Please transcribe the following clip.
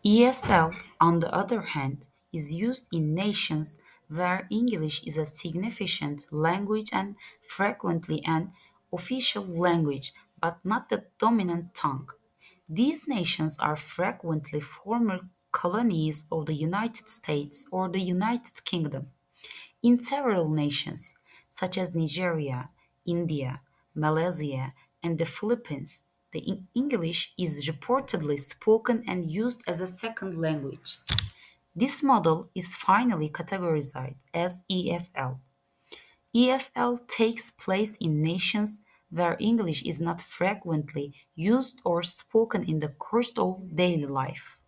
ESL, on the other hand, is used in nations where English is a significant language and frequently an official language, but not the dominant tongue. These nations are frequently former colonies of the United States or the United Kingdom. In several nations, such as Nigeria, India, Malaysia, and the Philippines, the English is reportedly spoken and used as a second language. This model is finally categorized as EFL. EFL takes place in nations where English is not frequently used or spoken in the course of daily life.